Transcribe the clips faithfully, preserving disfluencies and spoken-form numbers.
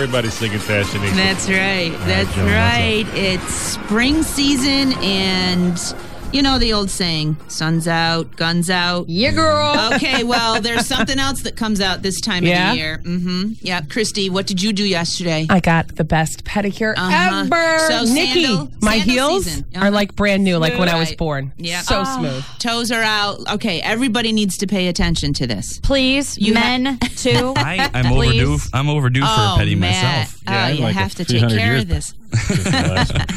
everybody's singing Fashion Nation. That's right. That's Joan, right. It's spring season, and you know the old saying, sun's out, guns out. Yeah, girl. Okay, well, there's something else that comes out this time Yeah? of the year. Mm-hmm. Yeah, Christy, what did you do yesterday? I got the best pedicure Uh-huh. ever. So Nikki, sandal- my sandal heels season. are Uh-huh. like brand new, like when I was Right. born. Yeah. So Oh. smooth. Toes are out. Okay, everybody needs to pay attention to this. Please, You men, too. I, I'm Please. overdue. I'm overdue for Oh, a petty Matt. myself. Oh, Yeah, I'm you like a have to three take hundred care years of this. Since my last one.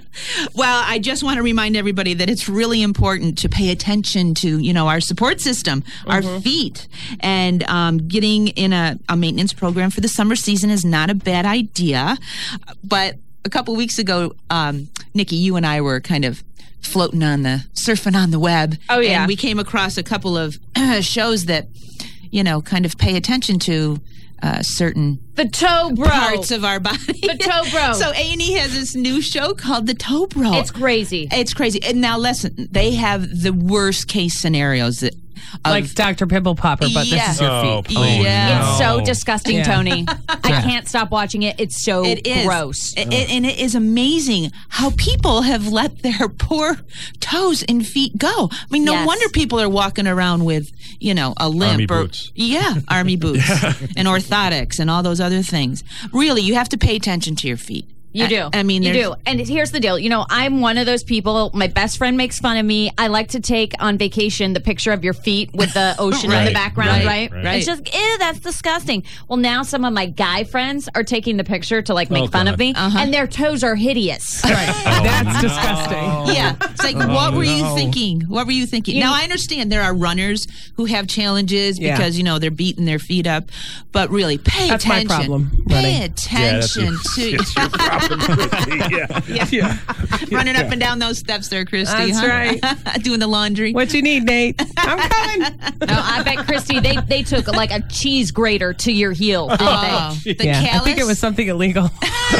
Well, I just want to remind everybody that it's really important to pay attention to, you know, our support system, our feet, and um, getting in a, a maintenance program for the summer season is not a bad idea. But a couple weeks ago, um, Nikki, you and I were kind of floating on the, surfing on the web. Oh, yeah. And we came across a couple of shows that, you know, kind of pay attention to uh, certain The toe bro. parts of our body. The toe bro. So A and E has this new show called The Toe Bro. It's crazy. It's crazy. And now listen, they have the worst case scenarios that of, Like Doctor Pimple Popper, but Yeah. this is your Oh, feet. please. Yeah. It's no. so disgusting, Yeah. Tony. I Yeah. can't stop watching it. It's so it is gross. It- it- and it is amazing how people have let their poor toes and feet go. I mean, no Yes. wonder people are walking around with, you know, a limp Army or boots. yeah, army boots and orthotics and all those other things. Really, you have to pay attention to your feet. You I- do. I mean, you there's- do. And here's the deal. You know, I'm one of those people. My best friend makes fun of me. I like to take on vacation the picture of your feet with the ocean in the Right, background, right, right? right. It's just, ew, that's disgusting. Well, now some of my guy friends are taking the picture to like make Oh, fun of God. me, Uh-huh. and their toes are hideous. That's disgusting. Yeah. It's like, what were you no. thinking? What were you thinking? You- now, I understand there are runners who have challenges Yeah. because, you know, they're beating their feet up. But really, pay That's my attention. problem, Pay running. attention to It's your problem, Christy. Yeah. Yeah. running up and down those steps there, Christy. That's huh? right. Doing the laundry. What you need, Nate? I'm coming. No, I bet, Christy, they, they took like a cheese grater to your heel, didn't Oh, the yeah, callus. I think it was something illegal.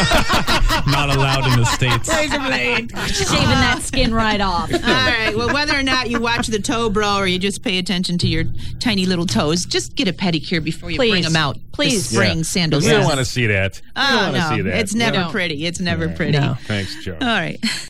Not allowed in the States. Razor blade. they? Shaving that skin right off. All right. Well, whether or not you watch the toe bro or you just pay attention to your tiny little toes, just get a pedicure before you Please. bring them out. Please. The spring Yeah. sandals. We don't want to see that. We Oh, don't want to no. see that. It's never No. pretty. It's never pretty. No. Thanks, Joe. All right.